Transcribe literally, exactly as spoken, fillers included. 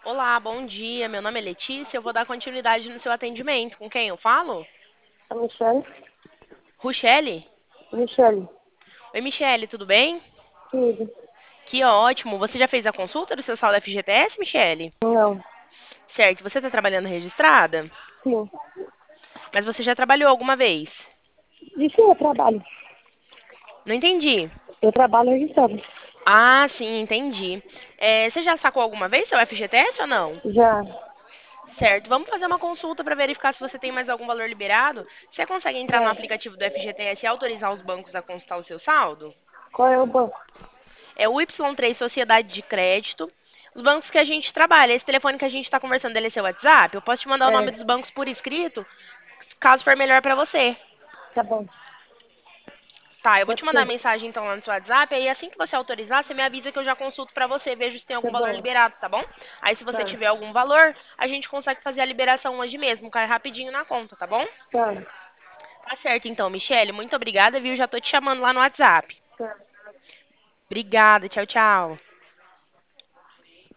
Olá, bom dia. Meu nome é Letícia. Eu vou dar continuidade no seu atendimento. Com quem eu falo? A Michelle? Ruchele? Michelle, Oi, Michele, tudo bem? tudo. Que ótimo. Você já fez a consulta do seu saldo F G T S, Michele? Não, Certo. Você está trabalhando registrada? sim. Mas você já trabalhou alguma vez? De que eu trabalho? Não entendi. Eu trabalho registrado. Ah, sim, entendi. É, você já sacou alguma vez seu F G T S ou não? Já. Certo. Vamos fazer uma consulta para verificar se você tem mais algum valor liberado. Você consegue entrar no Tá. aplicativo do F G T S e autorizar os bancos a consultar o seu saldo? Qual é o banco? É o Y três Sociedade de Crédito. Os bancos que a gente trabalha. Esse telefone que a gente está conversando dele é seu WhatsApp. Eu posso te mandar o nome É, dos bancos por escrito, caso for melhor para você. tá bom. Tá, eu vou te Pode mandar a ser. mensagem então lá no seu WhatsApp. Aí assim que você autorizar, você me avisa que eu já consulto para você, vejo se tem Tá algum valor bom. liberado, tá bom? Aí se você Tá. tiver algum valor, a gente consegue fazer a liberação hoje mesmo, cai rapidinho na conta, tá bom? Tá. Tá certo então, Michele. Muito obrigada, viu? Já tô te chamando lá no WhatsApp. Tá. Obrigada, tchau, tchau.